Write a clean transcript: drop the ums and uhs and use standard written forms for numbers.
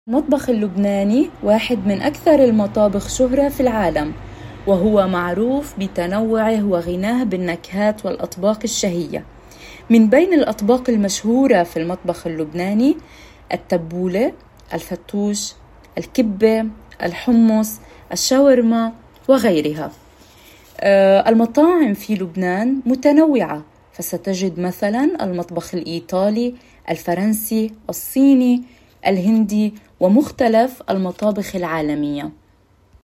المطبخ اللبناني واحد من أكثر المطابخ شهرة في العالم، وهو معروف بتنوعه وغناه بالنكهات والأطباق الشهية. من بين الأطباق المشهورة في المطبخ اللبناني التبولة، الفتوش، الكبة، الحمص، الشاورما وغيرها. المطاعم في لبنان متنوعة، فستجد مثلا المطبخ الإيطالي، الفرنسي، الصيني، الهندي، ومختلف المطابخ العالمية.